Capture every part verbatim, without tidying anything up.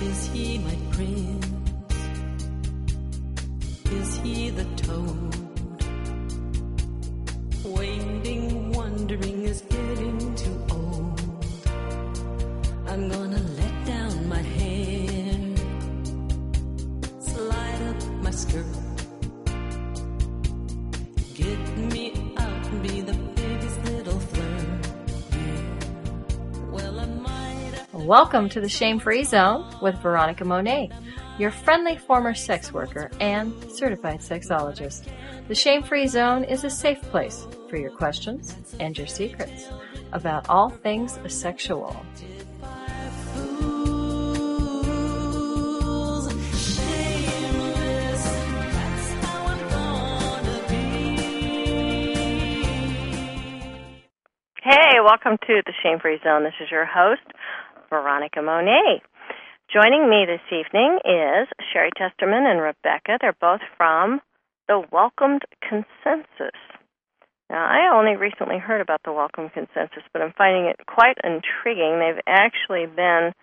Is he my prince? Is he the toad? Waiting, wondering is getting too old. I'm gonna let down my hair, slide up my skirt, get me out and be the biggest little flirt. Well, I might have... Welcome to the Shame-Free Zone with Veronica Monet, your friendly former sex worker and certified sexologist. The Shame-Free Zone is a safe place for your questions and your secrets about all things sexual. Hey, welcome to the Shame-Free Zone. This is your host, Veronica Monet. Joining me this evening is Sherry Testerman and Rebecca. They're both from the Welcomed Consensus. Now, I only recently heard about the Welcomed Consensus, but I'm finding it quite intriguing. They've actually been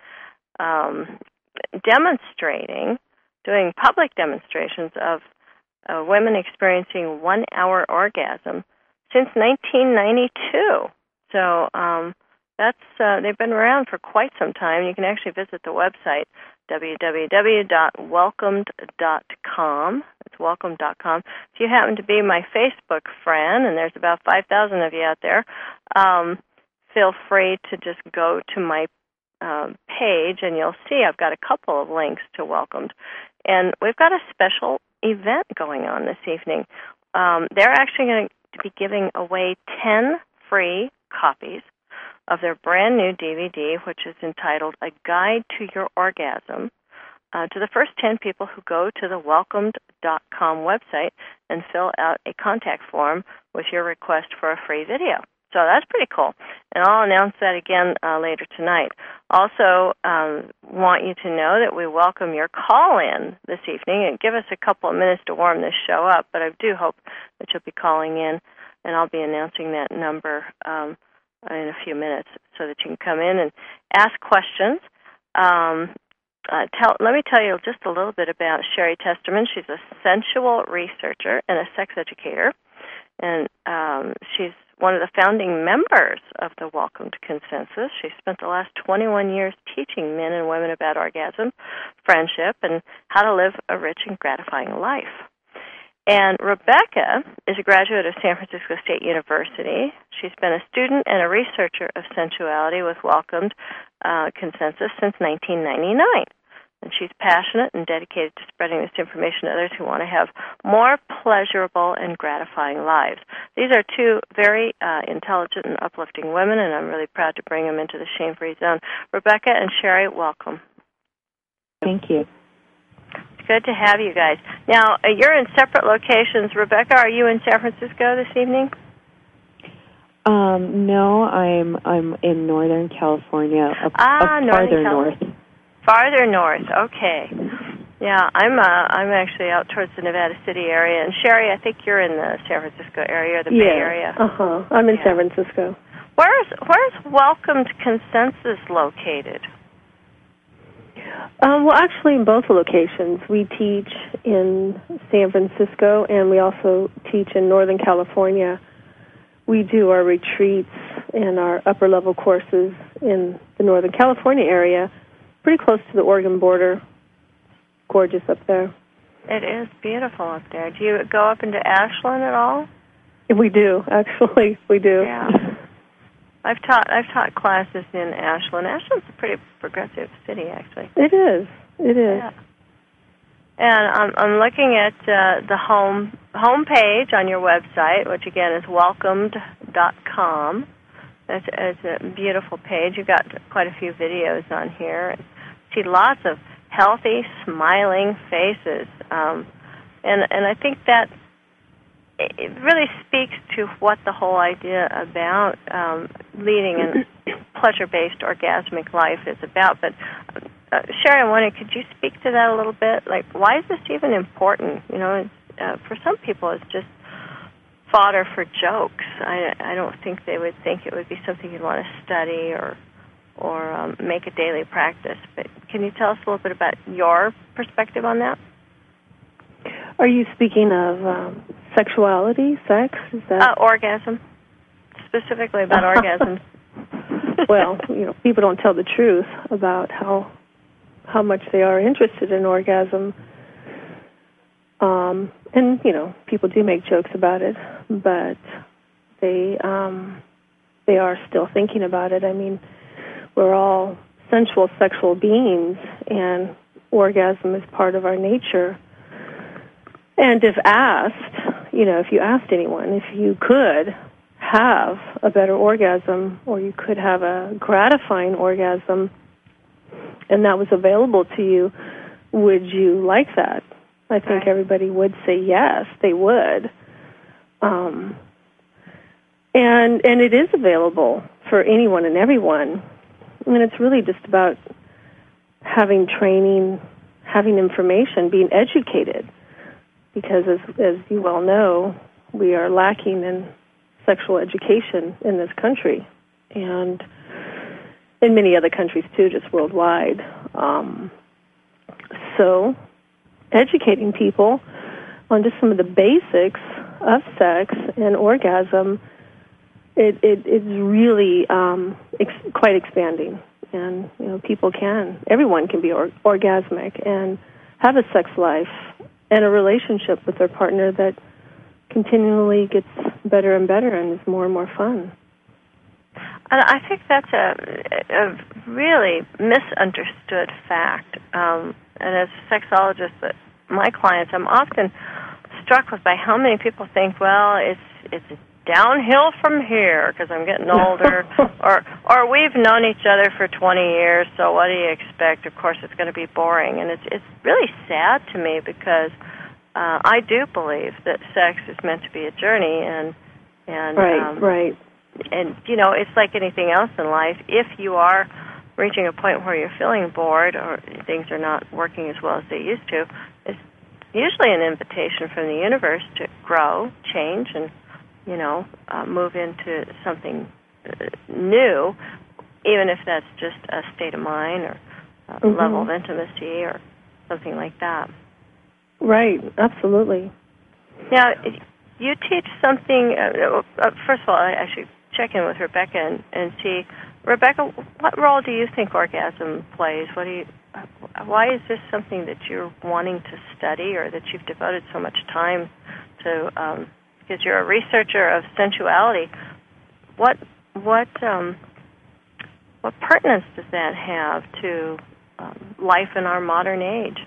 um, demonstrating, doing public demonstrations of uh, women experiencing one-hour orgasm since nineteen ninety-two. So um, that's uh, they've been around for quite some time. You can actually visit the website, w w w dot welcomed dot com. It's welcomed dot com. If you happen to be my Facebook friend, and there's about five thousand of you out there, um, feel free to just go to my uh, page, and you'll see I've got a couple of links to Welcomed. And we've got a special event going on this evening. Um, they're actually going to be giving away ten free copies of their brand new D V D, which is entitled A Guide to Your Orgasm, uh, to the first ten people who go to the welcomed dot com website and fill out a contact form with your request for a free video. So that's pretty cool. And I'll announce that again uh, later tonight. Also, um, want you to know that we welcome your call-in this evening. And give us a couple of minutes to warm this show up, but I do hope that you'll be calling in, and I'll be announcing that number um, in a few minutes so that you can come in and ask questions. Um, uh, tell, let me tell you just a little bit about Sherry Testerman. She's a sensual researcher and a sex educator, and um, she's one of the founding members of the Welcomed Consensus. She spent the last twenty-one years teaching men and women about orgasm, friendship, and how to live a rich and gratifying life. And Rebecca is a graduate of San Francisco State University. She's been a student and a researcher of sensuality with Welcomed uh, Consensus since nineteen ninety-nine. And she's passionate and dedicated to spreading this information to others who want to have more pleasurable and gratifying lives. These are two very uh, intelligent and uplifting women, and I'm really proud to bring them into the Shame-Free Zone. Rebecca and Sherry, welcome. Thank you. Good to have you guys. Now, uh, you're in separate locations. Rebecca, are you in San Francisco this evening? Um, no, I'm I'm in Northern California, up, ah, up farther north. Farther north, okay. Yeah, I'm uh, I'm actually out towards the Nevada City area. And Sherry, I think you're in the San Francisco area, or the yeah. Bay Area. Uh-huh. I'm in yeah. San Francisco. Where's Where's Welcomed Consensus located? Um, well, actually, in both locations. We teach in San Francisco, and we also teach in Northern California. We do our retreats and our upper-level courses in the Northern California area, pretty close to the Oregon border. Gorgeous up there. It is beautiful up there. Do you go up into Ashland at all? We do, actually. We do. Yeah. I've taught I've taught classes in Ashland. Ashland's a pretty progressive city, actually. It is. It is. Yeah. And I'm I'm looking at uh, the home home page on your website, which again is welcomed dot com. It's, it's a beautiful page. You've got quite a few videos on here. See lots of healthy, smiling faces, um, and and I think that it really speaks to what the whole idea about um, leading a pleasure-based orgasmic life is about. But uh, Sherry, I wondered, could you speak to that a little bit? Like, why is this even important? You know, it's, uh, for some people, it's just fodder for jokes. I, I don't think they would think it would be something you'd want to study or or um, make a daily practice. But can you tell us a little bit about your perspective on that? Are you speaking of um, sexuality, sex? Is that uh, orgasm? Specifically about orgasms. Well, you know, people don't tell the truth about how how much they are interested in orgasm. Um, and, you know, people do make jokes about it, but they um, they are still thinking about it. I mean, we're all sensual, sexual beings, and orgasm is part of our nature. And if asked, you know, if you asked anyone, if you could have a better orgasm, or you could have a gratifying orgasm, and that was available to you, would you like that? I think right. everybody would say yes, they would. Um, and and it is available for anyone and everyone. I mean, it's really just about having training, having information, being educated. Because as as you well know, we are lacking in sexual education in this country, and in many other countries too, just worldwide. Um, so, educating people on just some of the basics of sex and orgasm, it, it it's really um, ex- quite expanding, and you know, people can, everyone can be or- orgasmic and have a sex life and a relationship with their partner that continually gets better and better and is more and more fun. And I think that's a, a really misunderstood fact. Um, and as a sexologist, that my clients, I'm often struck with by how many people think, well, it's it's downhill from here because I'm getting older, or or we've known each other for twenty years, so what do you expect? Of course, it's going to be boring. And it's it's really sad to me because uh, I do believe that sex is meant to be a journey, and and right, um, right. And, you know, it's like anything else in life. If you are reaching a point where you're feeling bored or things are not working as well as they used to, it's usually an invitation from the universe to grow, change, and, you know, uh, move into something uh, new, even if that's just a state of mind or a mm-hmm. level of intimacy or something like that. Right, absolutely. Now, you teach something, uh, uh, first of all, I, I should check in with Rebecca and, and see, Rebecca, what role do you think orgasm plays? What do you, why is this something that you're wanting to study or that you've devoted so much time to? Um, because you're a researcher of sensuality. What what um, what pertinence does that have to um, life in our modern age?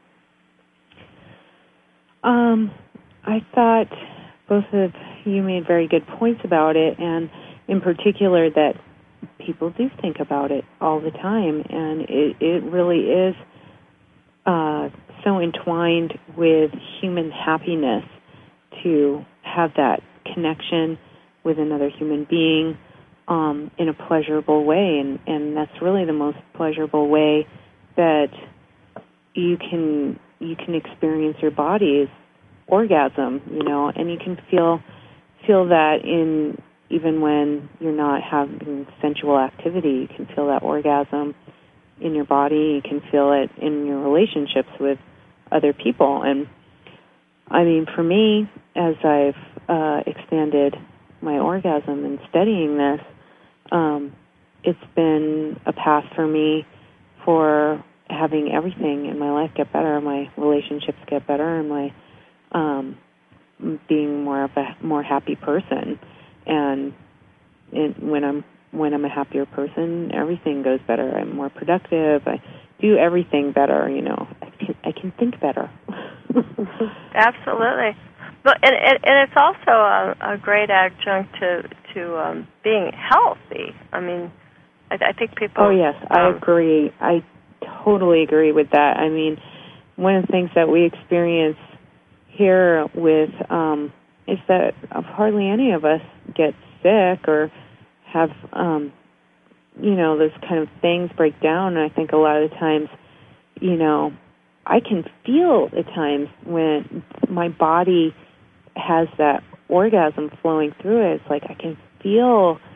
Um, I thought both of you made very good points about it, and in particular that people do think about it all the time, and it, it really is uh, so entwined with human happiness to have that connection with another human being um, in a pleasurable way, and, and that's really the most pleasurable way that you can you can experience your body's orgasm, you know, and you can feel feel that in even when you're not having sensual activity. You can feel that orgasm in your body. You can feel it in your relationships with other people. And I mean, for me, as I've uh, expanded my orgasm and studying this, um, it's been a path for me for having everything in my life get better, my relationships get better, and my um, being more of a more happy person. And it, when I'm when I'm a happier person, everything goes better. I'm more productive. I do everything better. You know, I can, I can think better. Absolutely. But and, and and it's also a, a great adjunct to to um, being healthy. I mean, I, I think people. Oh yes, um, I agree. I totally agree with that. I mean, one of the things that we experience here with um, is that hardly any of us get sick or have, um, you know, those kind of things break down. And I think a lot of the times, you know, I can feel at times when my body has that orgasm flowing through it. It's like I can feel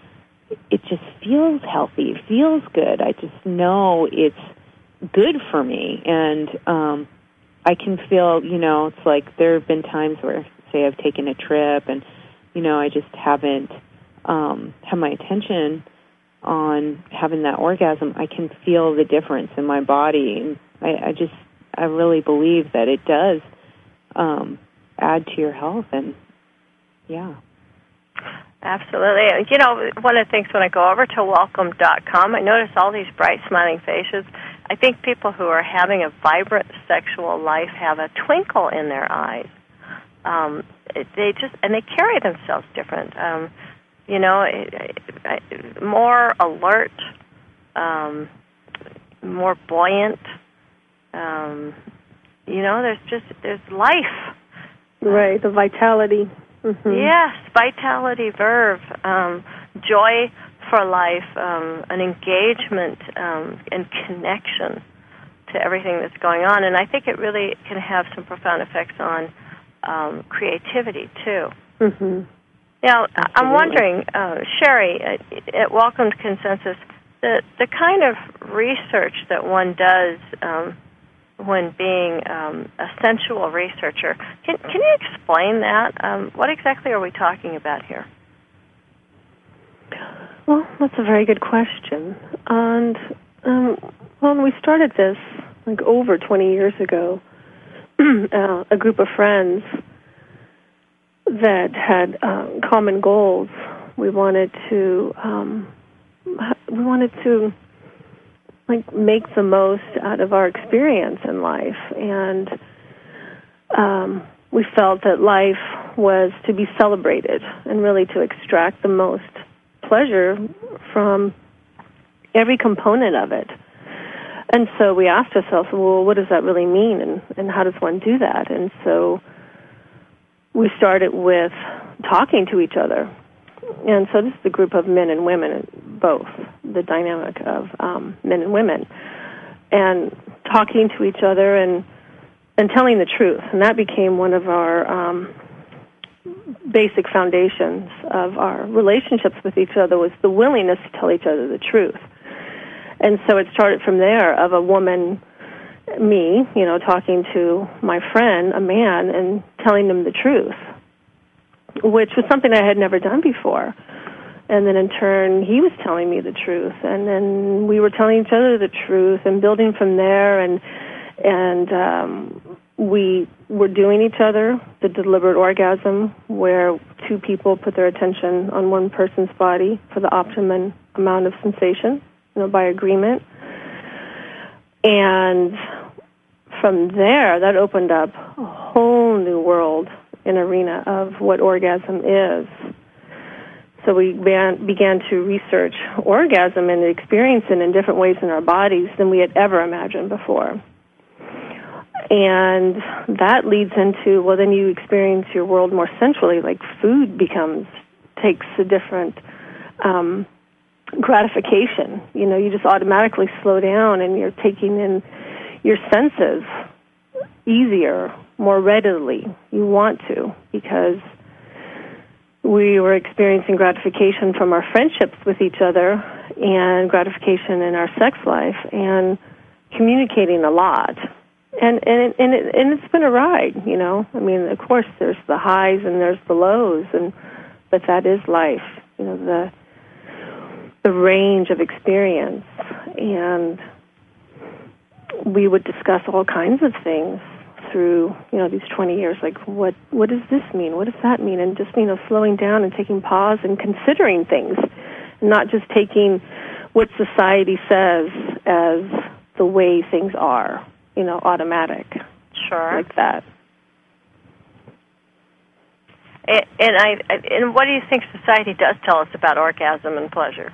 it just feels healthy. It feels good. I just know it's good for me. And um, I can feel, you know, it's like there have been times where, say, I've taken a trip and, you know, I just haven't um, had my attention on having that orgasm. I can feel the difference in my body. And I, I just, I really believe that it does um, add to your health. And, yeah. Absolutely. You know, one of the things when I go over to welcome dot com, I notice all these bright, smiling faces. I think people who are having a vibrant sexual life have a twinkle in their eyes. Um, they just, and they carry themselves different. Um, you know, more alert, um, more buoyant. Um, you know, there's just, there's life. Right, the vitality. Mm-hmm. Yes, vitality, verve, um, joy for life, um, an engagement um, and connection to everything that's going on. And I think it really can have some profound effects on um, creativity, too. Mm-hmm. Now, Absolutely. I'm wondering, uh, Sherry, at, at Welcome to Consensus, the, the kind of research that one does um, when being um, a sensual researcher. Can, can you explain that? Um, what exactly are we talking about here? Well, that's a very good question. And um, when we started this, like over twenty years ago, uh, a group of friends that had um, common goals, we wanted to, um, we wanted to like make the most out of our experience in life. And um, we felt that life was to be celebrated and really to extract the most pleasure from every component of it. And so we asked ourselves, well, what does that really mean, and, and how does one do that? And so we started with talking to each other. And so this is a group of men and women, both, the dynamic of um, men and women, and talking to each other and and telling the truth. And that became one of our um, basic foundations of our relationships with each other, was the willingness to tell each other the truth. And so it started from there, of a woman, me, you know, talking to my friend, a man, and telling them the truth, which was something I had never done before. And then in turn, he was telling me the truth, and then we were telling each other the truth and building from there, and and um, we were doing each other the deliberate orgasm, where two people put their attention on one person's body for the optimum amount of sensation, you know, by agreement. And from there, that opened up a whole new world, an arena of what orgasm is. So we began, began to research orgasm and experience it in different ways in our bodies than we had ever imagined before. And that leads into, well, then you experience your world more sensually, like food becomes, takes a different um, gratification. You know, you just automatically slow down and you're taking in your senses easier, more readily. You want to, because we were experiencing gratification from our friendships with each other and gratification in our sex life and communicating a lot. And and it, and, it, and it's been a ride, you know. I mean, of course, there's the highs and there's the lows, and but that is life, you know, the the range of experience. And we would discuss all kinds of things through, you know, these twenty years, like what what does this mean? What does that mean? And just, you know, slowing down and taking pause and considering things, and not just taking what society says as the way things are, you know, automatic. Sure. Like that. And, and I and what do you think society does tell us about orgasm and pleasure?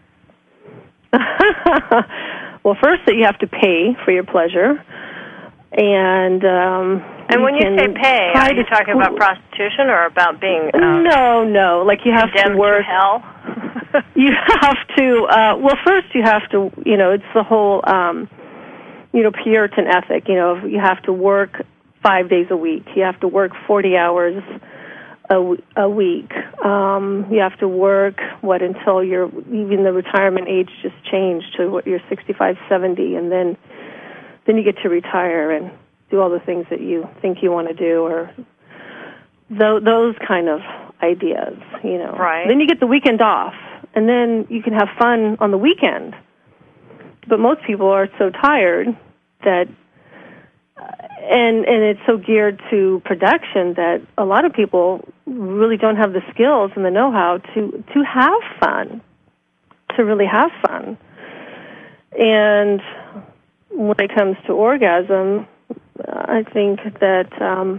Well, first that you have to pay for your pleasure. And um, and when you say pay, are you to talking about prostitution or about being um, no, no, like you have to work. To hell? You have to. Uh, well, first you have to. You know, it's the whole, um, you know, Puritan ethic. You know, you have to work five days a week. You have to work forty hours a, w- a week. Um, you have to work, what, until you're, even the retirement age just changed to what, you're sixty-five, seventy, and then then you get to retire and do all the things that you think you want to do, or th- those kind of ideas, you know. Right. Then you get the weekend off, and then you can have fun on the weekend. But most people are so tired that, uh, and and it's so geared to production that a lot of people really don't have the skills and the know-how to, to have fun, to really have fun. And when it comes to orgasm, I think that um,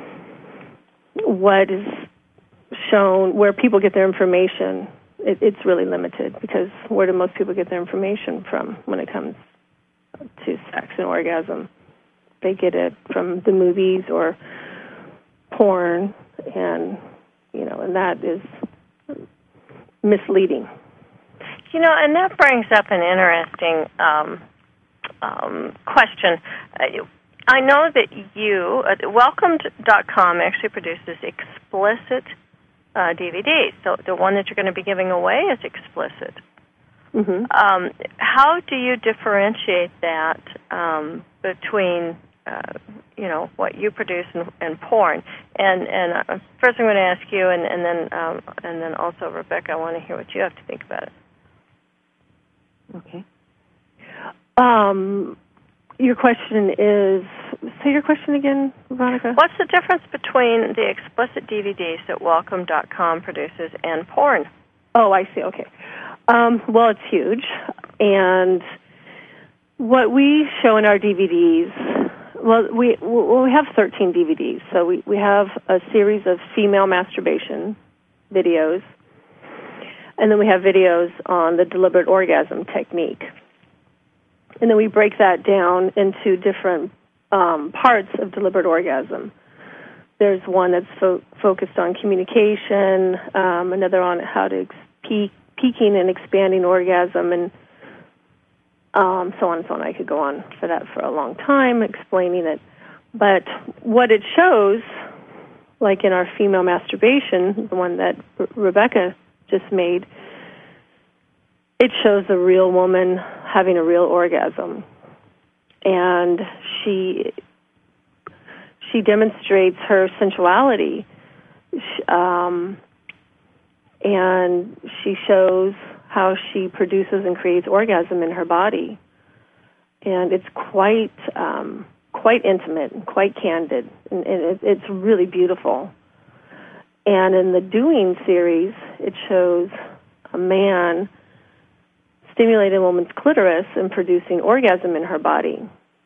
what is shown, where people get their information, it, it's really limited, because where do most people get their information from when it comes to sex and orgasm? They get it from the movies or porn, and you know, and that is misleading. You know, and that brings up an interesting um, um, question. Uh, I know that you, uh, Welcomed dot com actually produces explicit uh, D V Ds. So the one that you're going to be giving away is explicit. Mm-hmm. Um, how do you differentiate that um, between, uh, you know, what you produce and, and porn? And and uh, first, I'm going to ask you, and, and then um, and then also Rebecca, I want to hear what you have to think about it. Okay. Um, your question is, say your question again, Veronica? What's the difference between the explicit D V Ds that Welcome dot com produces and porn? Oh, I see. Okay. Um, well, it's huge. And what we show in our D V Ds, well, we well, we have thirteen D V Ds. So we, we have a series of female masturbation videos, and then we have videos on the deliberate orgasm technique. And then we break that down into different um, parts of deliberate orgasm. There's one that's fo- focused on communication, um, another on how to ex- peak, peaking and expanding orgasm, and um, so on and so on. I could go on for that for a long time explaining it. But what it shows, like in our female masturbation, the one that Re- Rebecca just made, it shows a real woman having a real orgasm. And she she demonstrates her sensuality, um, and she shows how she produces and creates orgasm in her body. And it's quite um, quite intimate and quite candid, and, and it, it's really beautiful. And in the Doing series, it shows a man stimulating a woman's clitoris and producing orgasm in her body.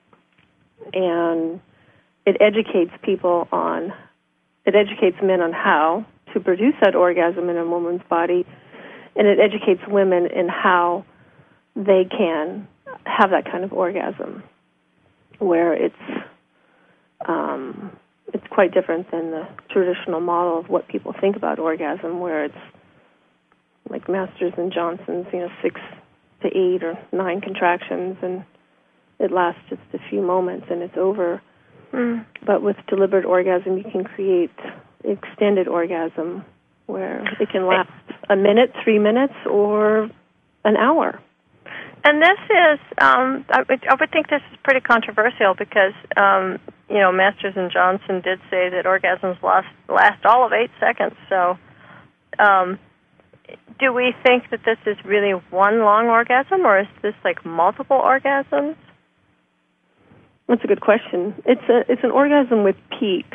And it educates people on, it educates men on how to produce that orgasm in a woman's body, and it educates women in how they can have that kind of orgasm, where it's um, it's quite different than the traditional model of what people think about orgasm, where it's like Masters and Johnson's, you know, six to eight or nine contractions, and it lasts just a few moments and it's over. Mm. But with deliberate orgasm, you can create extended orgasm where it can last a minute, three minutes, or an hour. And this is, um, I, would, I would think this is pretty controversial because, um, you know, Masters and Johnson did say that orgasms last, last all of eight seconds. So um, do we think that this is really one long orgasm, or is this like multiple orgasms? That's a good question. It's a it's an orgasm with peaks.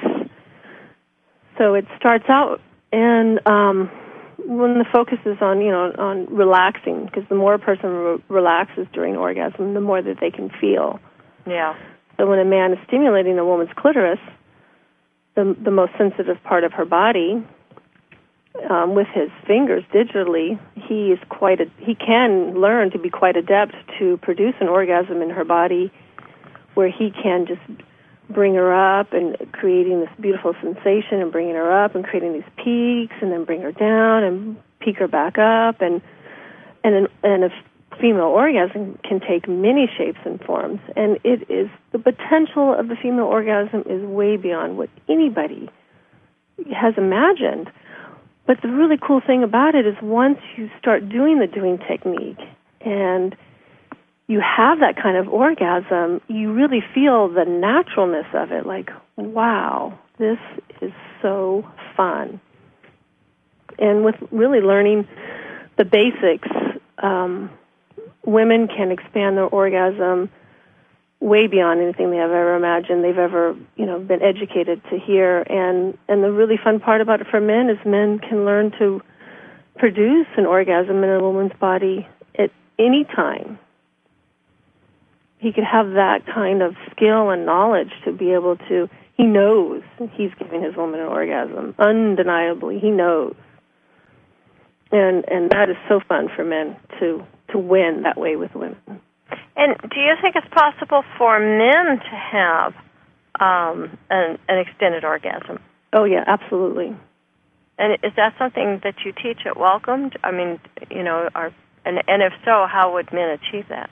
So it starts out, and um, when the focus is on, you know, on relaxing, because the more a person re- relaxes during orgasm, the more that they can feel. Yeah. So when a man is stimulating a woman's clitoris, the the most sensitive part of her body, um, with his fingers digitally, he is quite a, he can learn to be quite adept to produce an orgasm in her body, where he can just bring her up and creating this beautiful sensation and bringing her up and creating these peaks, and then bring her down and peak her back up. And and an, and a female orgasm can take many shapes and forms. And it is, the potential of the female orgasm is way beyond what anybody has imagined. But the really cool thing about it is once you start doing the doing technique and you have that kind of orgasm, you really feel the naturalness of it, like, wow, this is so fun. And with really learning the basics, um, women can expand their orgasm way beyond anything they have ever imagined, they've ever, you know, been educated to hear. And, and the really fun part about it for men is men can learn to produce an orgasm in a woman's body at any time. He could have that kind of skill and knowledge to be able to, he knows he's giving his woman an orgasm. Undeniably, he knows. And and that is so fun for men to, to win that way with women. And do you think it's possible for men to have um, an, an extended orgasm? Oh, yeah, absolutely. And is that something that you teach at Welcome? I mean, you know, are, and, and if so, how would men achieve that?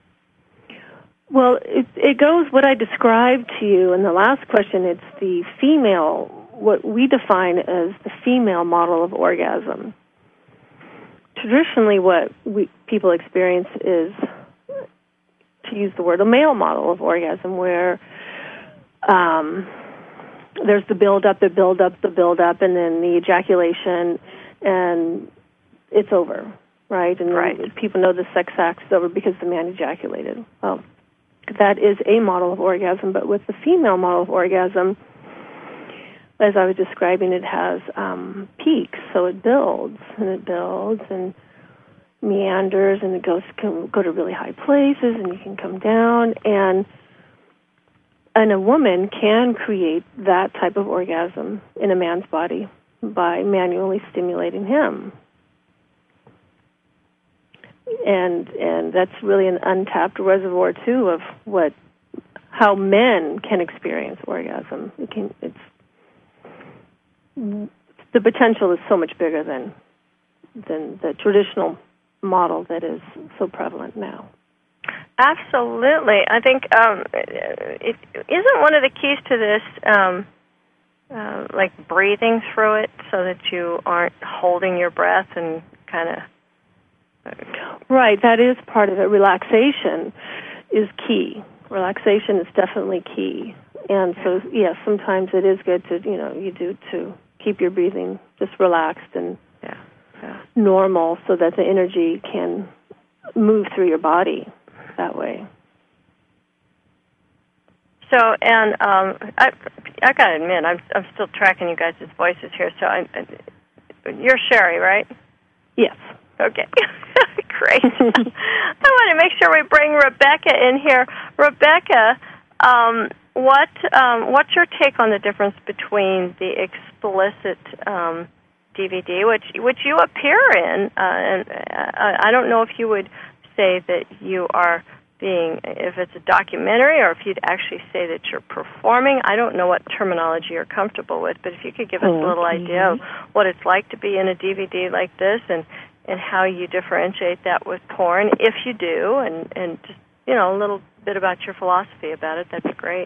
Well, it, it goes what I described to you in the last question. It's the female, what we define as the female model of orgasm. Traditionally, what we, people experience is, to use the word, a male model of orgasm, where um, there's the build-up, the build-up, the build-up, and then the ejaculation, and it's over, right? And right. then people know the sex act is over because the man ejaculated. Well, that is a model of orgasm, but with the female model of orgasm, as I was describing, it has um, peaks, so it builds, and it builds, and meanders, and it goes can go to really high places, and you can come down, and and a woman can create that type of orgasm in a man's body by manually stimulating him. And and that's really an untapped reservoir too of what how men can experience orgasm. It can it's the potential is so much bigger than than the traditional model that is so prevalent now. Absolutely. I think um, it isn't one of the keys to this, um, uh, like breathing through it so that you aren't holding your breath and kind of... Right, that is part of it. Relaxation is key. Relaxation is definitely key. And so, yes, yeah, sometimes it is good to, you know, you do to keep your breathing just relaxed and yeah, yeah. normal so that the energy can move through your body that way. So, and um, I, I got to admit, I'm, I'm still tracking you guys' voices here. So, I, I, you're Sherry, right? Yes. Okay. Great. I want to make sure we bring Rebecca in here. Rebecca, um, what um, what's your take on the difference between the explicit um, D V D, which which you appear in, uh, and uh, I don't know if you would say that you are being, if it's a documentary, or if you'd actually say that you're performing. I don't know what terminology you're comfortable with, but if you could give us oh, a little okay. idea of what it's like to be in a D V D like this, and and how you differentiate that with porn, if you do, and, and just, you know, a little bit about your philosophy about it, that'd be great.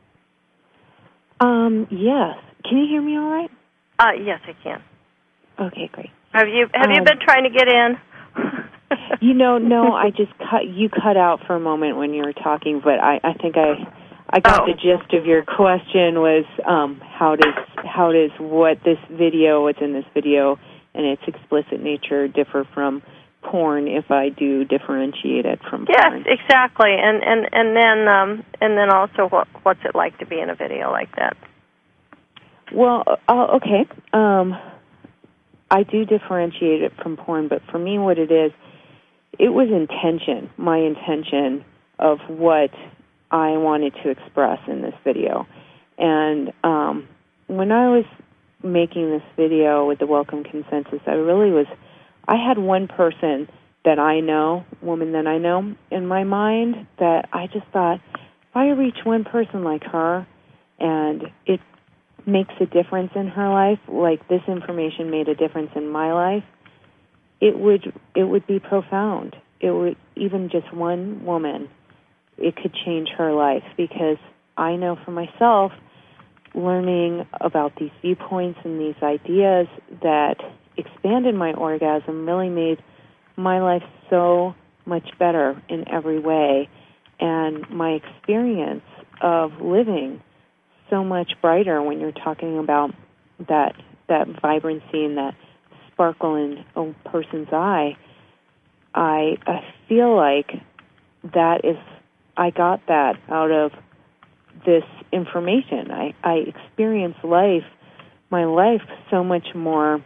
Um, yes. Can you hear me all right? Uh, yes, I can. Okay, great. Have you have um, you been trying to get in? You know, no, I just cut, you cut out for a moment when you were talking, but I, I think I, I got oh. the gist of your question was, um, how does, how does what this video, what's in this video, and its explicit nature differ from porn if I do differentiate it from yes, porn? Yes, exactly. And and and then um, and then also, what what's it like to be in a video like that? Well, uh, okay. Um, I do differentiate it from porn, but for me, what it is, it was intention, my intention of what I wanted to express in this video. And um, when I was making this video with the Welcome Consensus, I really was, I had one person that I know, woman that I know, in my mind that I just thought, if I reach one person like her and it makes a difference in her life, like this information made a difference in my life, it would it would be profound. It would, even just one woman, it could change her life, because I know for myself learning about these viewpoints and these ideas that expanded my orgasm really made my life so much better in every way, and my experience of living so much brighter when you're talking about that that vibrancy and that sparkle in a person's eye. I, I feel like that is, I got that out of this information. I, I experience life, my life, so much more,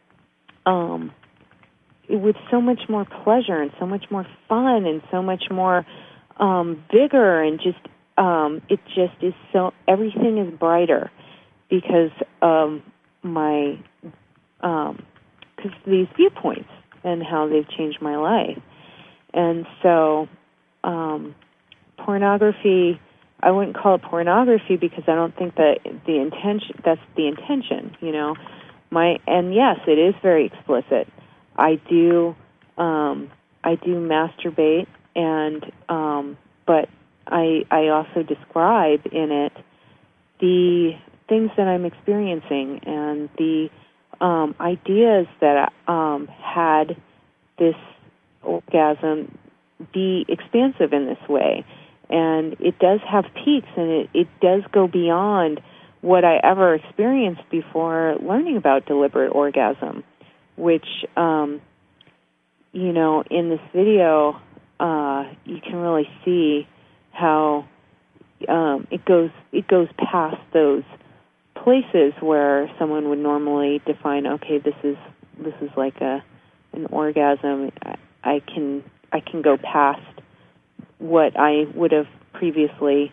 um, with so much more pleasure and so much more fun and so much more um, vigor, and just um, it just is so, everything is brighter because of my, um, because of these viewpoints and how they've changed my life. And so um, pornography, I wouldn't call it pornography because I don't think that the intention, that's the intention, you know. My, and yes, it is very explicit. I do, um, I do masturbate, and um, but I, I also describe in it the things that I'm experiencing and the um, ideas that um, had this orgasm be expansive in this way. And it does have peaks, and it, it does go beyond what I ever experienced before learning about deliberate orgasm, which, um, you know, in this video, uh, you can really see how um, it goes it goes past those places where someone would normally define, okay, this is this is like a an orgasm. I, I can I can go past what I would have previously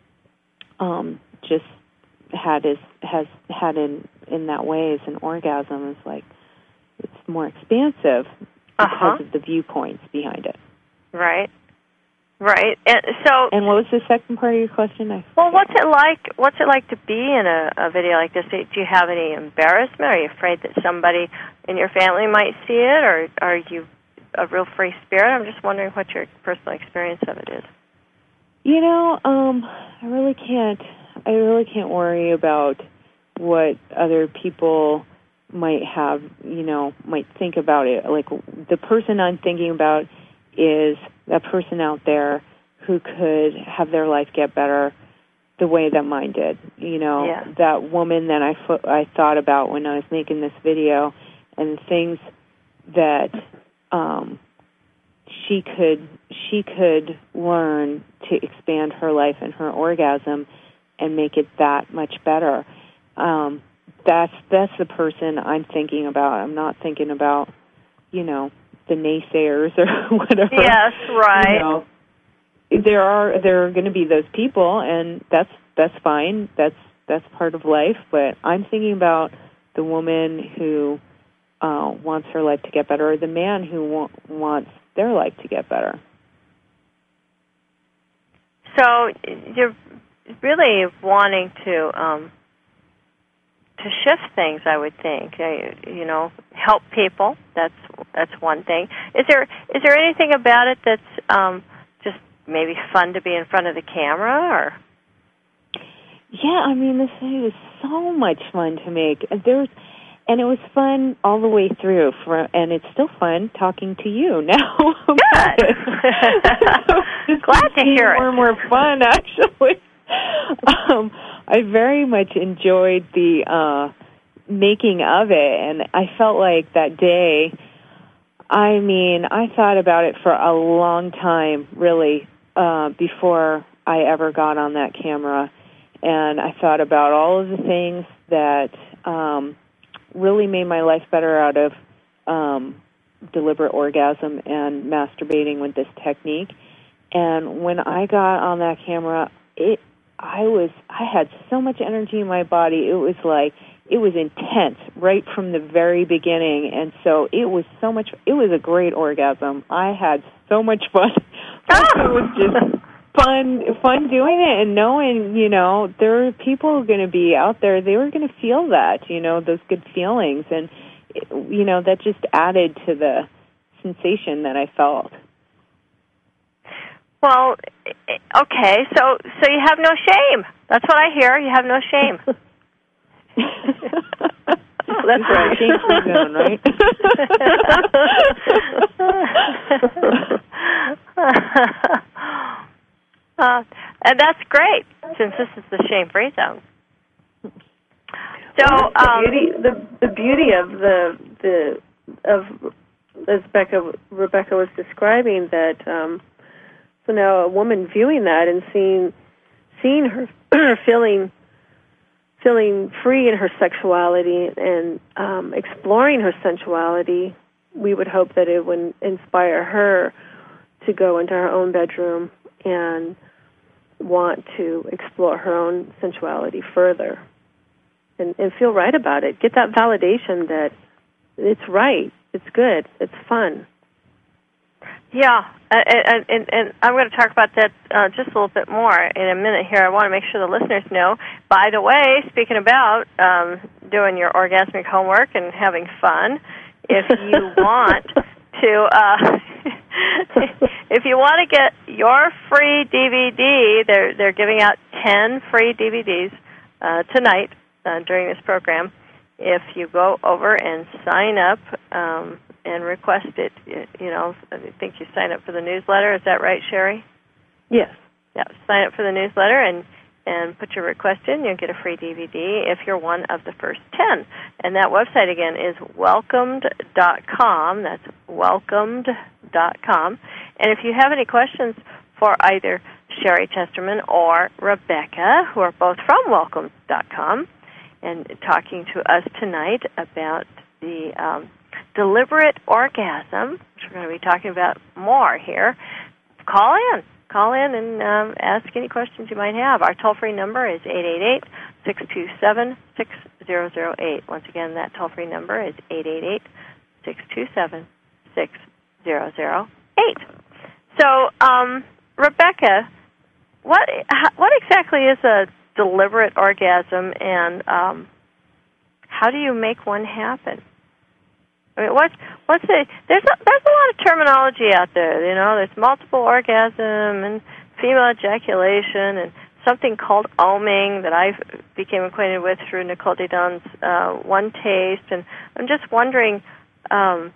um, just had as has had in in that way as an orgasm. Is like it's more expansive because uh-huh. of the viewpoints behind it. Right, right. And so, and what was the second part of your question? I well, what's it like? What's it like to be in a, a video like this? Do you have any embarrassment? Are you afraid that somebody in your family might see it, or are you a real free spirit? I'm just wondering what your personal experience of it is. You know, um, I really can't. I really can't worry about what other people might have, you know, might think about it. Like, the person I'm thinking about is that person out there who could have their life get better the way that mine did. You know, yeah. that woman that I, fo- I thought about when I was making this video, and the things that um, she could she could learn to expand her life and her orgasm and make it that much better. Um, that's that's the person I'm thinking about. I'm not thinking about, you know, the naysayers or whatever. Yes, right. You know, there are there are going to be those people, and that's that's fine. That's that's part of life. But I'm thinking about the woman who uh, wants her life to get better, or the man who wa- wants their life to get better. So you're really wanting to um, to shift things, I would think. You, you know, help people. That's that's one thing. Is there is there anything about it that's um, just maybe fun to be in front of the camera, or? Yeah, I mean, this video was so much fun to make. There's, and it was fun all the way through, for, and it's still fun talking to you now. Good. Glad to hear it. More and more fun, actually. um, I very much enjoyed the uh, making of it, and I felt like that day, I mean, I thought about it for a long time, really, uh, before I ever got on that camera. And I thought about all of the things that um, really made my life better out of um, deliberate orgasm and masturbating with this technique. And when I got on that camera, it I was I had so much energy in my body. It was like it was intense right from the very beginning, and so it was so much. It was a great orgasm. I had so much fun. It was just fun, fun doing it, and knowing, you know, there are people going to be out there. They were going to feel that, you know, those good feelings, and you know, that just added to the sensation that I felt. Well, okay, so so you have no shame. That's what I hear. You have no shame. That's right. Shame-free zone, right? uh, and that's great, since this is the shame-free zone. So well, um, the beauty, the the beauty of the the of as Becca, Rebecca was describing that. Um, so now a woman viewing that and seeing seeing her feeling feeling free in her sexuality and um, exploring her sensuality, we would hope that it would inspire her to go into her own bedroom and want to explore her own sensuality further and, and feel right about it. Get that validation that it's right, it's good, it's fun. Yeah, and, and, and I'm going to talk about that uh, just a little bit more in a minute here. I want to make sure the listeners know. By the way, speaking about um, doing your orgasmic homework and having fun, if you want to, uh, if you want to get your free D V D, they're they're giving out ten free D V Ds uh, tonight uh, during this program. If you go over and sign up. Um, and request it, you know, I think you sign up for the newsletter. Is that right, Sherry? Yes. Yeah, sign up for the newsletter and, and put your request in. You'll get a free D V D if you're one of the first ten. And that website, again, is welcomed dot com. That's welcomed dot com. And if you have any questions for either Sherry Testerman or Rebecca, who are both from welcomed dot com, and talking to us tonight about the um, deliberate orgasm, which we're going to be talking about more here, call in. Call in and um, ask any questions you might have. Our toll-free number is eight eight eight, six two seven, six zero zero eight. Once again, that toll-free number is eight eight eight, six two seven, six zero zero eight. So, um, Rebecca, what what exactly is a deliberate orgasm, and um, how do you make one happen? I mean, what's what's the there's a, there's a lot of terminology out there. You know, there's multiple orgasm and female ejaculation and something called oming that I became acquainted with through Nicole Didon's uh, One Taste. And I'm just wondering, um,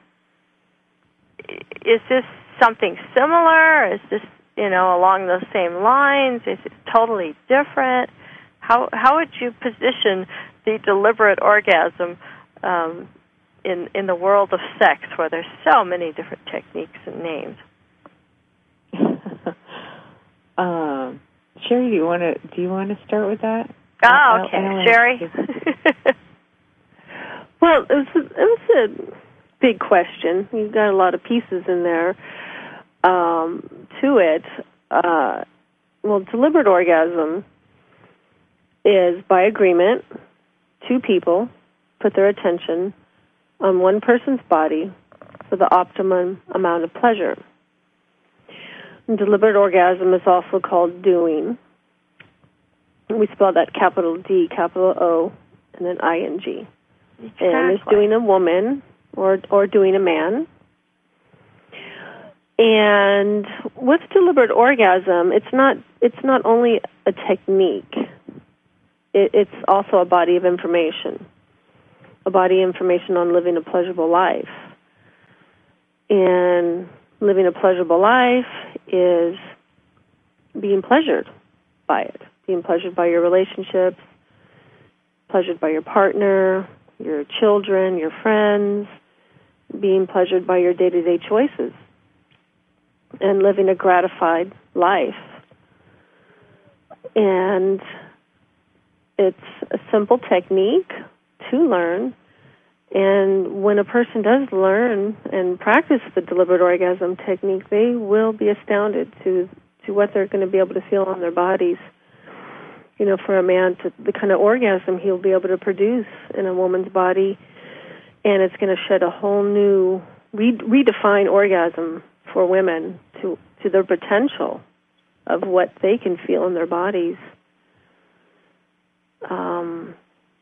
is this something similar? Is this, you know, along those same lines? Is it totally different? How how would you position the deliberate orgasm Um, in in the world of sex, where there's so many different techniques and names? um, Sherry, do you want to do you want to start with that? Oh, okay, I, I Sherry. Well, it was a, it was a big question. You've got a lot of pieces in there um, to it. Uh, well, deliberate orgasm is by agreement. Two people put their attention on one person's body for the optimum amount of pleasure. And deliberate orgasm is also called doing. We spell that capital D, capital O, and then I N G. Exactly. And it's doing a woman or or doing a man. And with deliberate orgasm, it's not it's not only a technique. It, it's also a body of information. A body of information on living a pleasurable life. And living a pleasurable life is being pleasured by it. Being pleasured by your relationships, pleasured by your partner, your children, your friends, being pleasured by your day-to-day choices, and living a gratified life. And it's a simple technique to learn, and when a person does learn and practice the deliberate orgasm technique, they will be astounded to to what they're going to be able to feel on their bodies. You know, for a man, to the kind of orgasm he'll be able to produce in a woman's body, and it's going to shed a whole new, re- redefine orgasm for women to, to their potential of what they can feel in their bodies. Um,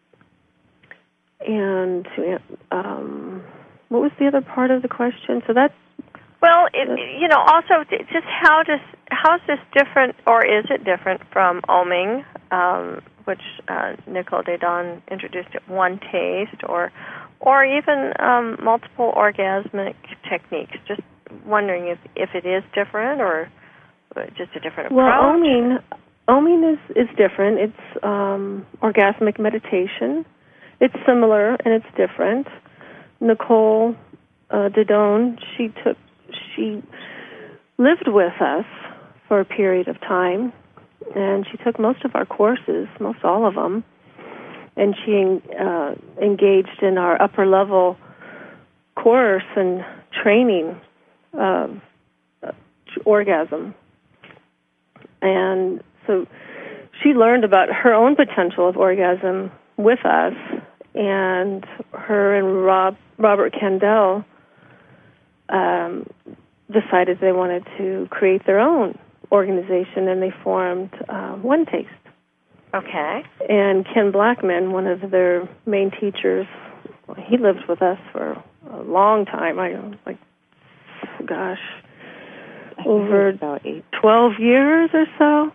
and um, what was the other part of the question? So that's well, it, you know, also just how does how how is this different, or is it different from Oming, um, which uh, Nicole Dedon introduced at One Taste, or or even um, multiple orgasmic techniques? Just wondering if, if it is different or just a different approach. Well, Oming, Oming is, is different. It's um, orgasmic meditation. It's similar and it's different. Nicole uh, Dedon, she took, she lived with us for a period of time, and she took most of our courses, most all of them, and she uh, engaged in our upper level course and training of uh, orgasm. And so she learned about her own potential of orgasm with us, and her and Rob, Robert Candell um, decided they wanted to create their own organization, and they formed uh, One Taste. Okay. And Ken Blackman, one of their main teachers, he lived with us for a long time. I like, gosh, over about eight. twelve years or so.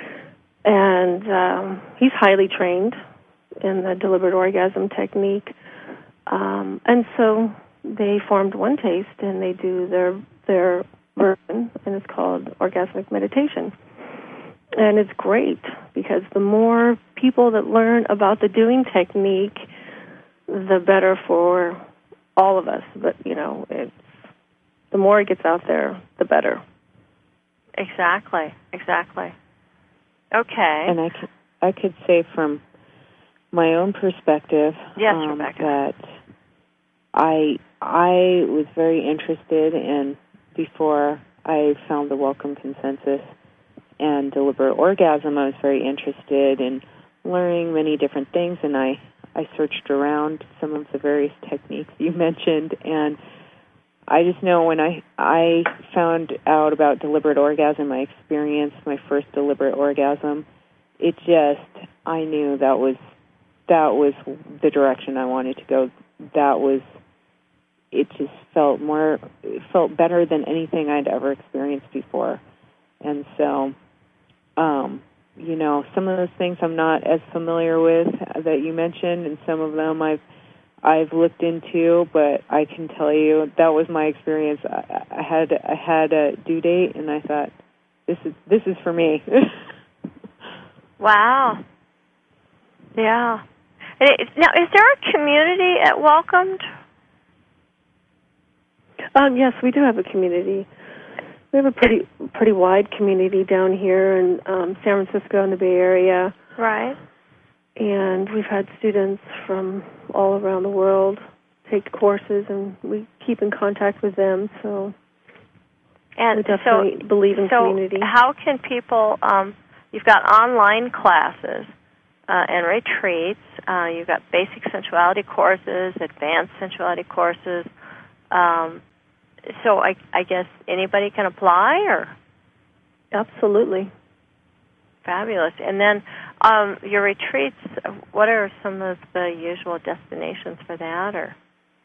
And um, he's highly trained in the deliberate orgasm technique. Um, and so they formed One Taste, and they do their their version, and it's called Orgasmic Meditation. And it's great because the more people that learn about the doing technique, the better for all of us. But, you know, it's, the more it gets out there, the better. Exactly, exactly. Okay. And I could, I could say from my own perspective yes, um, Rebecca. that I I was very interested in, before I found the Welcome Consensus and deliberate orgasm, I was very interested in learning many different things, and I, I searched around some of the various techniques you mentioned, and I just know when I I found out about deliberate orgasm, my experience, my first deliberate orgasm, it just, I knew that was that was the direction I wanted to go. That was, it just felt more, it felt better than anything I'd ever experienced before. And so, um, you know, some of those things I'm not as familiar with that you mentioned, and some of them I've I've looked into, but I can tell you that was my experience. I, I had I had a due date, and I thought, this is this is for me. Wow. Yeah. And it, now, is there a community at Welcomed? Um, yes, we do have a community. We have a pretty pretty wide community down here in um, San Francisco and the Bay Area. Right. And we've had students from all around the world take courses, and we keep in contact with them. So and we definitely so, believe in so community. How can people, um, you've got online classes uh, and retreats. Uh, you've got basic sensuality courses, advanced sensuality courses. Um, so I, I guess anybody can apply, or? Absolutely. Fabulous. And then um, your retreats, what are some of the usual destinations for that? Or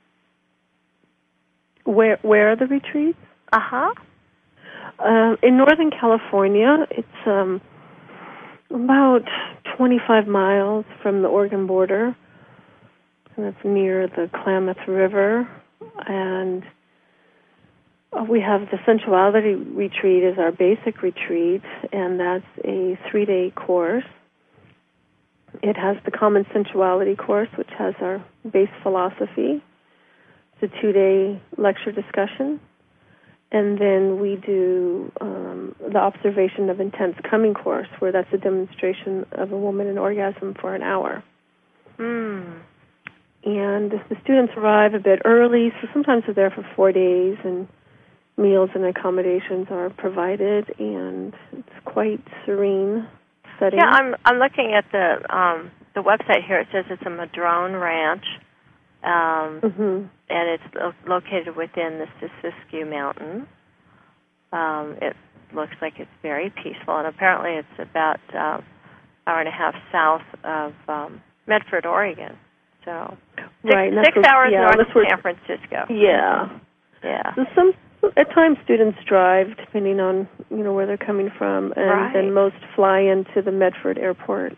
Where where are the retreats? Uh-huh. Uh, in Northern California, it's um, about twenty-five miles from the Oregon border, and it's near the Klamath River. And uh, we have the Sensuality Retreat as our basic retreat, and that's a three-day course. It has the Common Sensuality course, which has our base philosophy. It's a two-day lecture discussion. And then we do um, the Observation of Intense Coming course, where that's a demonstration of a woman in orgasm for an hour. Mm. And the students arrive a bit early, so sometimes they're there for four days, and meals and accommodations are provided, and it's quite serene setting. Yeah, I'm I'm looking at the um, the website here. It says it's a Madrone Ranch, um, mm-hmm. and it's lo- located within the Siskiyou Mountains. Um, it looks like it's very peaceful, and apparently it's about uh, an hour and a half south of um, Medford, Oregon. So six, right, six what, hours yeah, north of where, San Francisco. Yeah. Yeah. So some At times, students drive, depending on you know where they're coming from, and Right. then most fly into the Medford airport.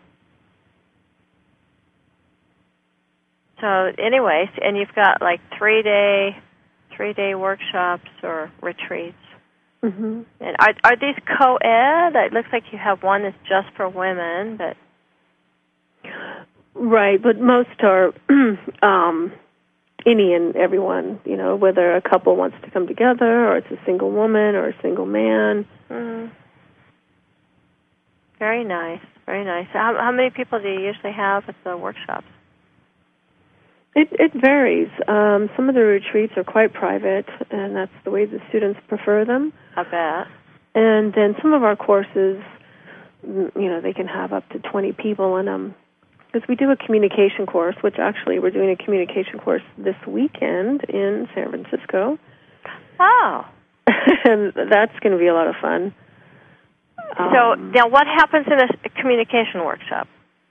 So, anyways, and you've got like three day, three day workshops or retreats. Mm-hmm. And are are these co-ed? It looks like you have one that's just for women, but Right, but most are um, any and everyone. You know, whether a couple wants to come together, or it's a single woman or a single man. mm, very nice, very nice. How how many people do you usually have at the workshops? It it varies. Um, some of the retreats are quite private, and that's the way the students prefer them. I bet. And then some of our courses, you know, they can have up to twenty people in them. Because we do a communication course, which actually we're doing a communication course this weekend in San Francisco. Oh. And that's going to be a lot of fun. So Um, now, what happens in a communication workshop?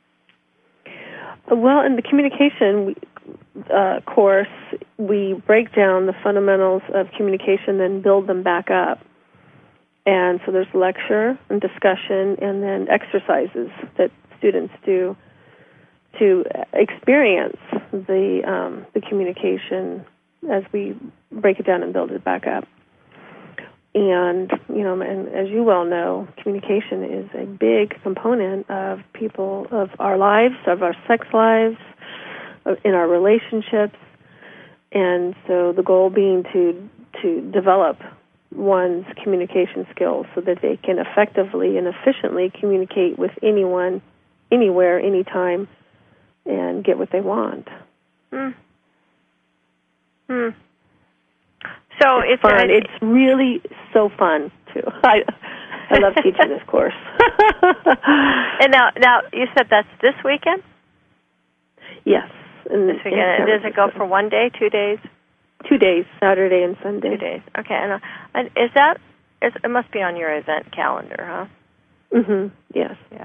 Well, in the communication uh, course, we break down the fundamentals of communication, then build them back up. And so there's lecture and discussion, and then exercises that students do to experience the um, the communication as we break it down and build it back up. And, you know, and as you well know, communication is a big component of people, of our lives, of our sex lives, in our relationships. And so the goal being to to develop one's communication skills so that they can effectively and efficiently communicate with anyone, anywhere, anytime, and get what they want. Hmm. Hmm. So it's it's fun. a- It's really so fun too. I I love teaching this course. And now, now you said that's this weekend. Yes. In, This weekend. And does it go for one day, two days? two days, Saturday and Sunday? Two days. Okay. And, uh, and is that? Is, it must be on your event calendar, huh? Mhm. Yes. Yeah.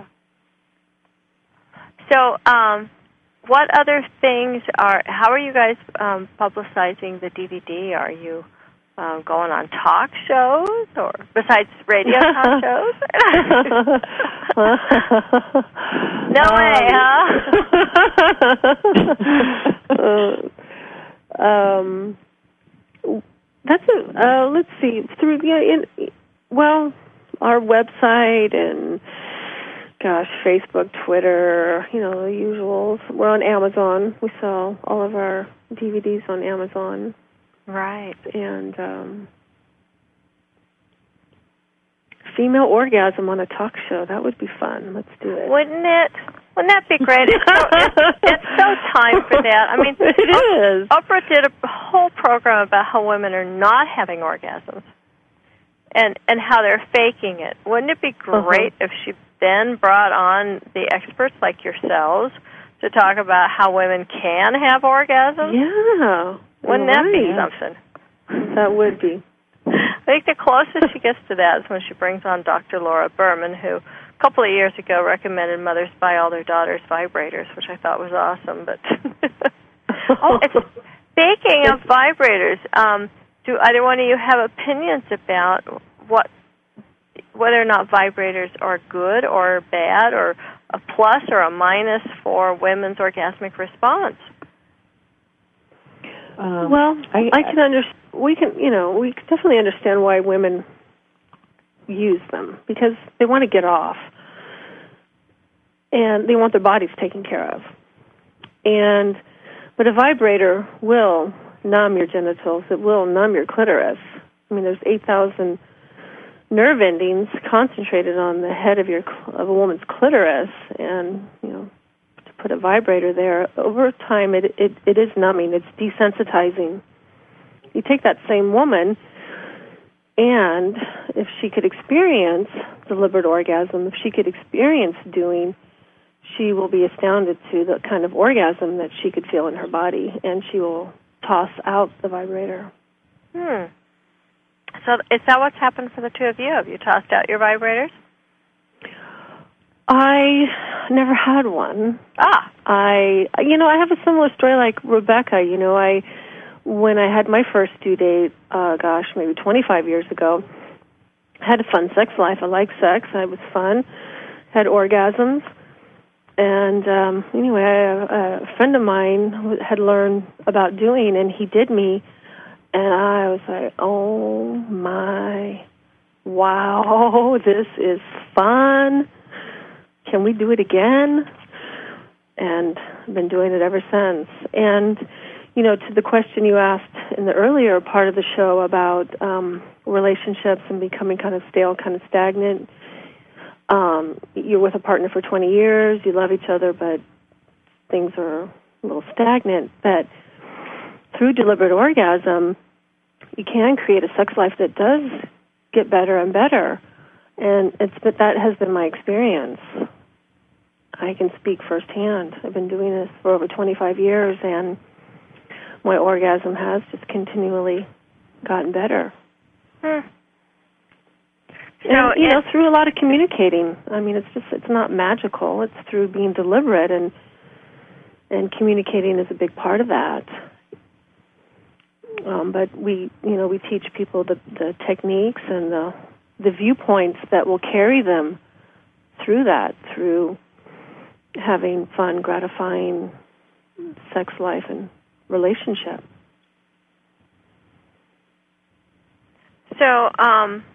So, um, what other things are? How are you guys um, publicizing the D V D? Are you um, going on talk shows, or besides radio talk shows? No way, huh? uh, um, that's a. Uh, let's see. Through yeah, in, well, our website and. Gosh, Facebook, Twitter, you know, the usuals. We're on Amazon. We sell all of our D V Ds on Amazon. Right. And um, female orgasm on a talk show. That would be fun. Let's do it. Wouldn't it? Wouldn't that be great? It's so, it's, it's so time for that. I mean, it is. Oprah did a whole program about how women are not having orgasms and, and how they're faking it. Wouldn't it be great uh-huh. if she then brought on the experts like yourselves to talk about how women can have orgasms? Yeah. Wouldn't right. that be something? That would be. I think the closest she gets to that is when she brings on Doctor Laura Berman, who a couple of years ago recommended mothers buy all their daughters vibrators, which I thought was awesome. But oh, it's, speaking of vibrators, um, do either one of you have opinions about what whether or not vibrators are good or bad, or a plus or a minus for women's orgasmic response? Um, well, I, I can understand. We can, you know, we can definitely understand why women use them, because they want to get off, and they want their bodies taken care of. And but a vibrator will numb your genitals. It will numb your clitoris. I mean, there's eight thousand nerve endings concentrated on the head of your of a woman's clitoris, and you know, to put a vibrator there, over time it it, it is numbing. It's desensitizing. You take that same woman, and if she could experience deliberate orgasm, if she could experience doing, she will be astounded to the kind of orgasm that she could feel in her body, and she will toss out the vibrator. Hmm. So is that what's happened for the two of you? Have you tossed out your vibrators? I never had one. Ah. I, you know, I have a similar story like Rebecca. You know, I when I had my first due date, uh, gosh, maybe twenty-five years ago, I had a fun sex life. I liked sex. I was fun. Had orgasms. And um, anyway, I, a friend of mine had learned about doing, and he did me. And I was like, oh, my, wow, this is fun. Can we do it again? And I've been doing it ever since. And, you know, to the question you asked in the earlier part of the show about um, relationships and becoming kind of stale, kind of stagnant, um, you're with a partner for twenty years, you love each other, but things are a little stagnant. But through deliberate orgasm, you can create a sex life that does get better and better. And it's but that has been my experience. I can speak firsthand. I've been doing this for over twenty-five years, and my orgasm has just continually gotten better. Hmm. And, So you know, through a lot of communicating. I mean, it's just, it's not magical. It's through being deliberate, and and communicating is a big part of that. Um, but we, you know, we teach people the, the techniques and the the viewpoints that will carry them through that, through having fun, gratifying sex life and relationship. So, um,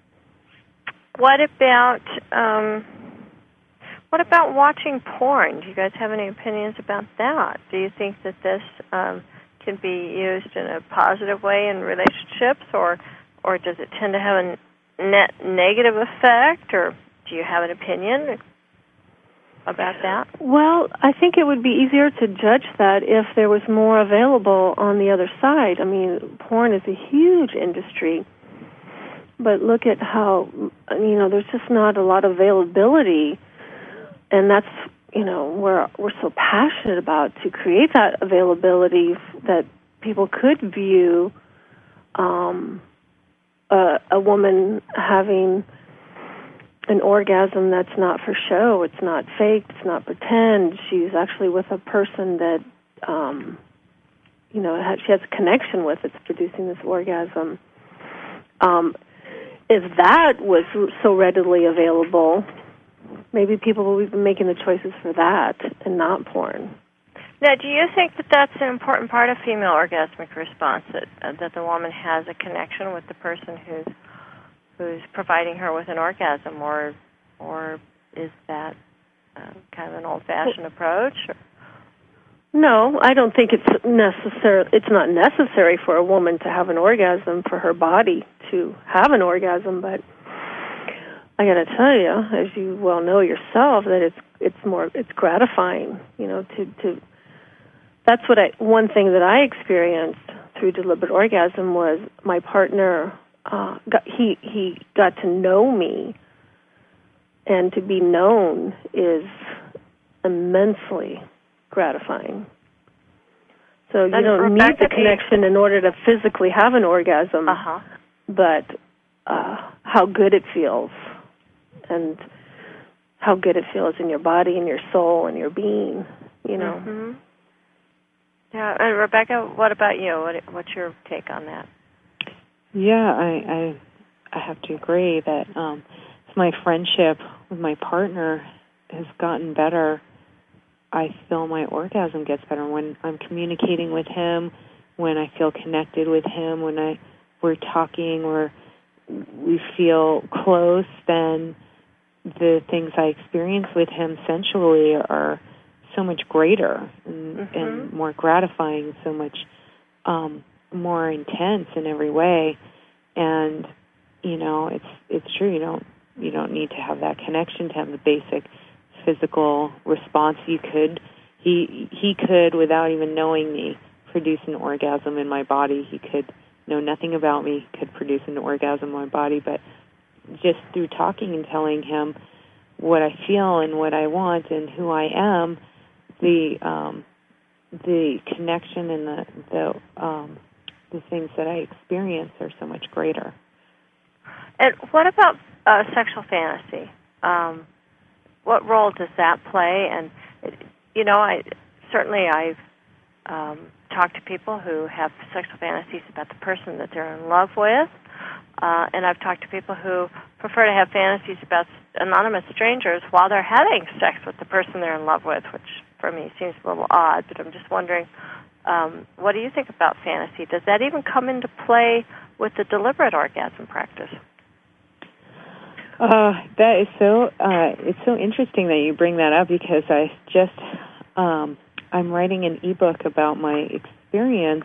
what about um, what about watching porn? Do you guys have any opinions about that? Do you think that this um, can be used in a positive way in relationships, or or does it tend to have a net negative effect, or do you have an opinion about that? Well, I think it would be easier to judge that if there was more available on the other side. I mean, porn is a huge industry, but look at how, you know, there's just not a lot of availability, and that's, you know, where we're so passionate about, to create that availability that people could view um, a, a woman having an orgasm that's not for show. It's not fake. It's not pretend. She's actually with a person that, um, you know, she has a connection with. It's producing this orgasm. Um, if that was so readily available, maybe people will be making the choices for that and not porn. Now, do you think that that's an important part of female orgasmic response, that uh, that the woman has a connection with the person who's who's providing her with an orgasm, or or is that uh, kind of an old-fashioned approach? Or? No, I don't think it's necessary. It's not necessary for a woman to have an orgasm, for her body to have an orgasm. But I got to tell you, as you well know yourself, that it's it's more it's gratifying. You know, to to that's what I one thing that I experienced through deliberate orgasm was my partner. Uh, got, he he got to know me, and to be known is immensely gratifying. So you and don't Rebecca, need the connection in order to physically have an orgasm, uh-huh. but uh, how good it feels, and how good it feels in your body and your soul and your being, you know. Mm-hmm. Yeah, and Rebecca, what about you? What, what's your take on that? Yeah, I I, I have to agree that um, my friendship with my partner has gotten better. I feel my orgasm gets better when I'm communicating with him, when I feel connected with him, when I we're talking or we feel close. Then the things I experience with him sensually are so much greater and, mm-hmm. and more gratifying, so much um, more intense in every way. And you know, it's it's true. You don't you don't need to have that connection to have the basic physical response. You could he he could, without even knowing me, produce an orgasm in my body. He could know nothing about me, could produce an orgasm in my body, but just through talking and telling him what I feel and what I want and who I am, the um, the connection and the the um, the things that I experience are so much greater. And what about uh, sexual fantasy? Um, what role does that play? And you know, I certainly I've um, talk to people who have sexual fantasies about the person that they're in love with, uh, and I've talked to people who prefer to have fantasies about anonymous strangers while they're having sex with the person they're in love with, which for me seems a little odd, but I'm just wondering, um, what do you think about fantasy? Does that even come into play with the deliberate orgasm practice? Uh, that is so, uh, it's so interesting that you bring that up, because I just, um, I'm writing an ebook about my experience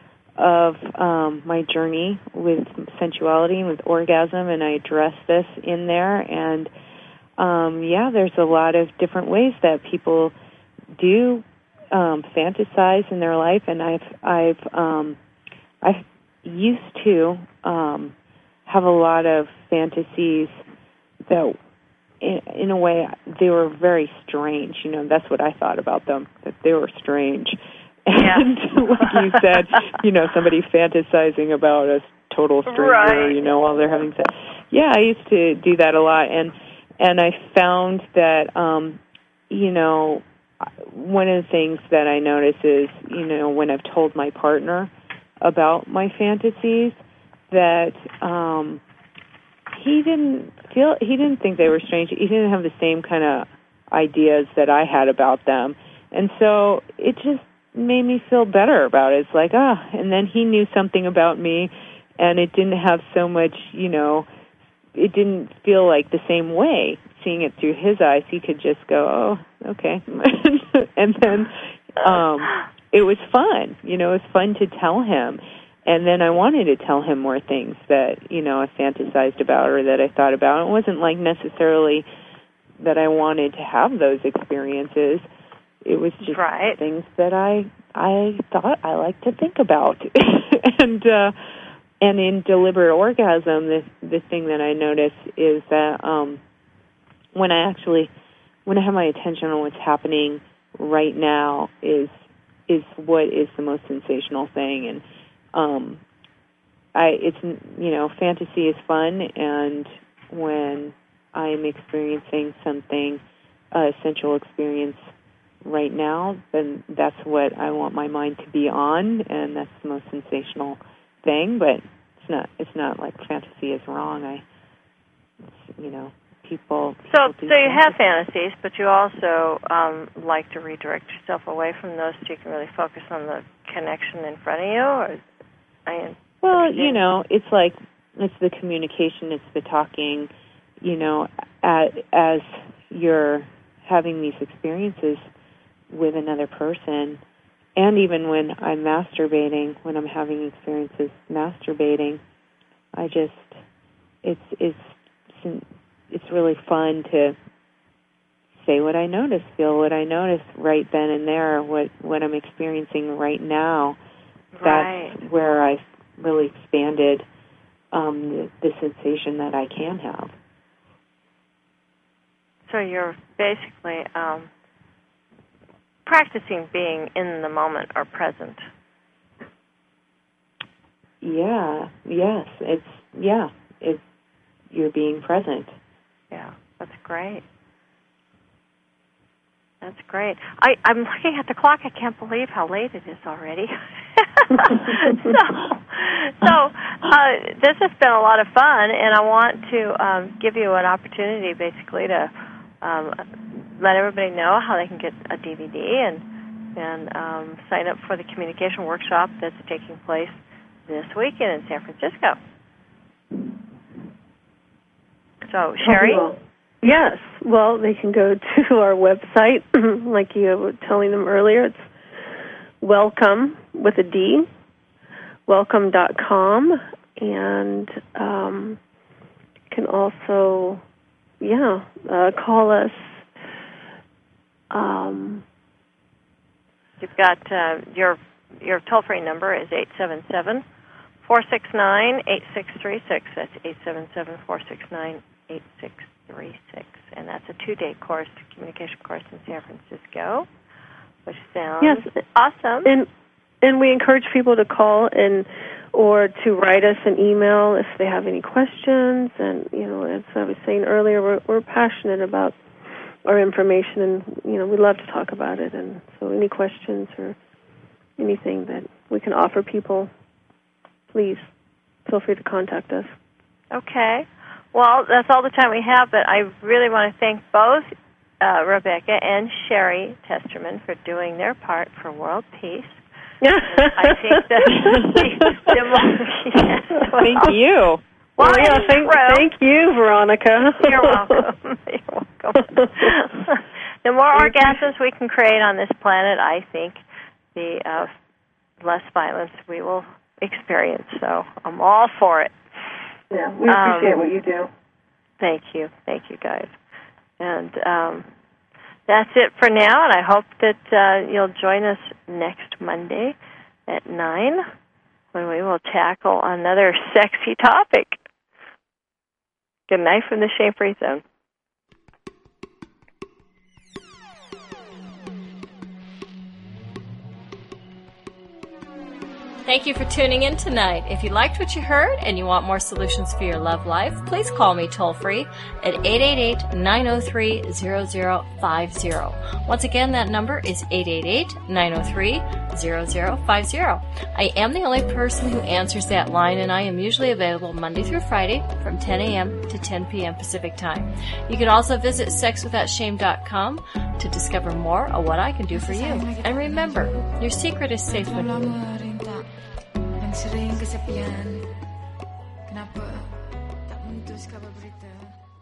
of um, my journey with sensuality and with orgasm, and I address this in there. And um, yeah, there's a lot of different ways that people do um, fantasize in their life, and I've I've um, I used to um, have a lot of fantasies that, in, in a way, they were very strange. You know, that's what I thought about them, that they were strange. Yeah. And like you said, you know, somebody fantasizing about a total stranger, right. you know, while they're having sex. Yeah, I used to do that a lot, and and I found that, um, you know, one of the things that I notice is, you know, when I've told my partner about my fantasies, that um, he didn't feel, he didn't think they were strange. He didn't have the same kind of ideas that I had about them, and so it just made me feel better about it. It's like, ah, and then he knew something about me, and it didn't have so much, you know, it didn't feel like the same way. Seeing it through his eyes, he could just go, oh, okay. And then um, it was fun. You know, it was fun to tell him. And then I wanted to tell him more things that, you know, I fantasized about or that I thought about. It wasn't like necessarily that I wanted to have those experiences. It was just right. things that I I thought I liked to think about. and uh, and in deliberate orgasm, the the thing that I notice is that um, when I actually when I have my attention on what's happening right now is is what is the most sensational thing. And um, I it's you know fantasy is fun, and when I'm experiencing something, a sensual experience right now, then that's what I want my mind to be on, and that's the most sensational thing. But it's not it's not like fantasy is wrong. I it's, you know people. So people so you fantasies. have fantasies, but you also um, like to redirect yourself away from those so you can really focus on the connection in front of you. Or I well, you know, it's like it's the communication, it's the talking. You know, at, as you're having these experiences with another person, and even when I'm masturbating, when I'm having experiences masturbating, I just it's it's it's really fun to say what I notice, feel what I notice right then and there, what what I'm experiencing right now. Right. That's where I've really expanded um, the, the sensation that I can have. So you're basically um, practicing being in the moment or present. Yeah, yes, it's, yeah, it's, you're being present. Yeah, that's great. That's great. I, I'm looking at the clock. I can't believe how late it is already. so, so uh, this has been a lot of fun, and I want to um, give you an opportunity basically to um, let everybody know how they can get a D V D and and um, sign up for the communication workshop that's taking place this weekend in San Francisco. So, Sherry? Oh, yes. Well, they can go to our website, like you were telling them earlier. It's welcome with a D, welcome dot com, and um, can also, yeah, uh, call us. Um, You've got uh, your your toll-free number is eight seven seven, four six nine, eight six three six. That's eight seven seven, four six nine, eight six three six. And that's a two-day course, communication course in San Francisco, which sounds yes. awesome. And and we encourage people to call and or to write us an email if they have any questions. And, you know, as I was saying earlier, we're, we're passionate about our information, and, you know, we love to talk about it. And so any questions or anything that we can offer people, please feel free to contact us. Okay. Well, that's all the time we have, but I really want to thank both uh, Rebecca and Sherry Testerman for doing their part for world peace. I think that the, the Thank you. Well, well yeah, thank, thank you, Veronica. You're welcome. You're welcome. The more orgasms we can create on this planet, I think, the uh, less violence we will experience. So I'm all for it. Yeah, we appreciate um, what you do. Thank you. Thank you, guys. And um, that's it for now, and I hope that uh, you'll join us next Monday at nine when we will tackle another sexy topic. Good night from the Shame-Free Zone. Thank you for tuning in tonight. If you liked what you heard and you want more solutions for your love life, please call me toll-free at eight eight eight, nine oh three, zero zero five zero. Once again, that number is eight eight eight, nine oh three, zero zero five zero. I am the only person who answers that line, and I am usually available Monday through Friday from ten a.m. to ten p.m. Pacific Time. You can also visit sex without shame dot com to discover more of what I can do for you. And remember, your secret is safe with you. Sering kesepian, kenapa tak putus kabar berita?